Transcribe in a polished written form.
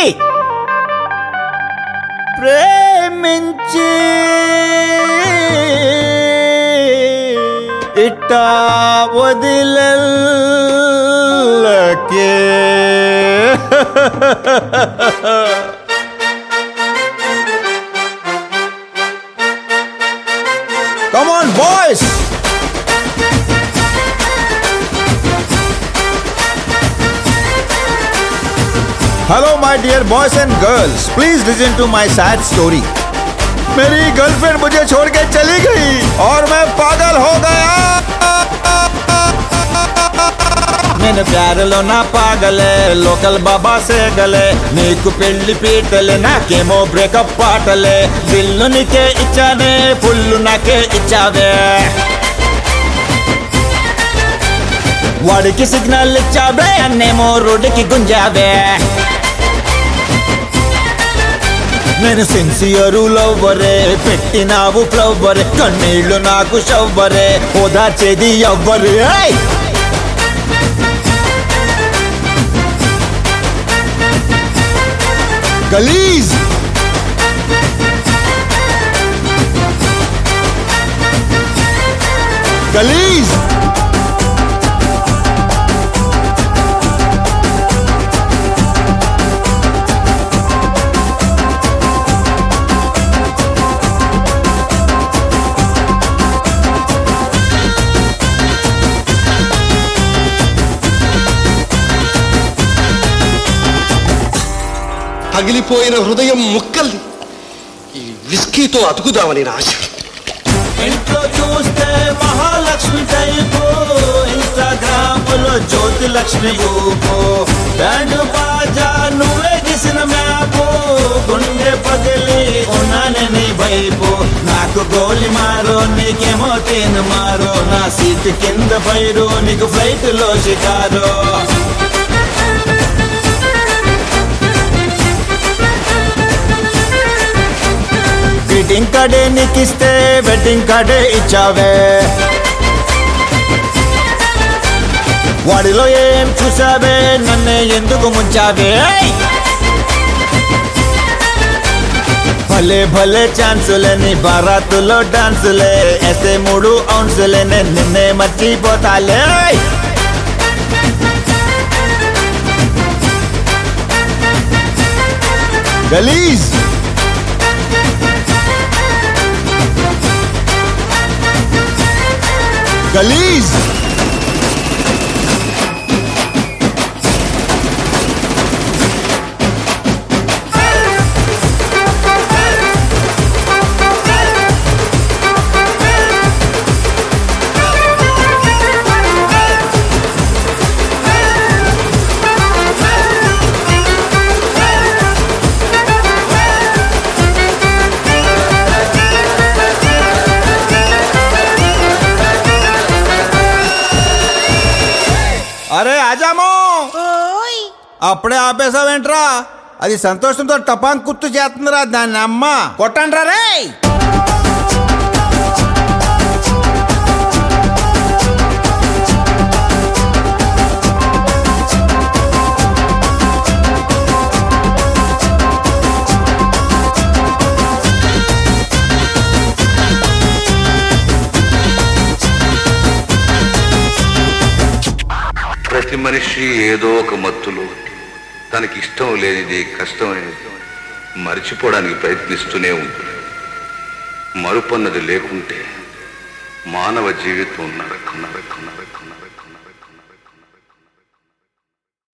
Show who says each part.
Speaker 1: ప్రేమించి ఇట్టా వదిలకే Come on, boys! Hello, my dear boys and girls. Please listen to my sad story. मेरी girlfriend मुझे छोड़ के चली गई और मैं पागल हो गया. నేను ప్యారలో నా పాగలే లోకల్ బాబా సేగలే నీకు పెళ్లి పీటలే నాకేమో బ్రేకప్ పాటలే బిల్లు నీకే ఇచ్చానే ఫుల్లు నాకే ఇచ్చావే వాడికి సిగ్నల్ ఇచ్చావే అన్నేమో రోడ్డుకి గుంజావే నేను సిన్సియరు లవ్వరే పెట్టినావు ఫ్లవ్వరే కన్నీళ్లు నాకు షవ్వరే ఓదార్చేది ఎవ్వరే Galees! Galees!
Speaker 2: పగిలిపోయిన హృదయం ముక్కల్ని ఈ విస్కీతో అతుకుదామని నా ఆశ.
Speaker 1: ఇంట్లో చూస్తే మహాలక్ష్మి టైపు ఇన్స్టాగ్రాములో జ్యోతి లక్ష్మి ఊపు బ్యాండ్ బాజా నువ్వే గీసిన మ్యాపు గుండె పగిలి ఉన్నానే నీ వైపు నాకు గోలి మారో నీకేమో తేను మారో నా సీట్ కింద పైరు నీకు ఫ్లైట్ లో షికారో గ్రీటింగ్ కార్డే నీకిస్తే వెడ్డింగ్ కార్డే ఇచ్చావే వాడిలో ఏం చూసావే నన్నే ఎందుకు ముంచావే భలే భలే ఛాన్సులే నీ బారాతులో డాన్సులే ఎస్తే 3 ఔన్సులే నేను నిన్నే మర్చిపోతాలే గలీజ్ Galees! అరే ఆజామో అప్పుడే ఆపేసావేంట్రా అది సంతోషంతో టపాంగ్ కుత్తు చేస్తుందిరా దాన్ని అమ్మ కొట్టండ్రా రే
Speaker 3: ప్రతి మనిషి ఏదో ఒక మత్తులో తనకి ఇష్టం లేనిది కష్టమైనది మరిచిపోవడానికి ప్రయత్నిస్తూనే ఉంటుంది. మరుపన్నది లేకుంటే మానవ జీవితం నరకం నరకం నరకం నరకం.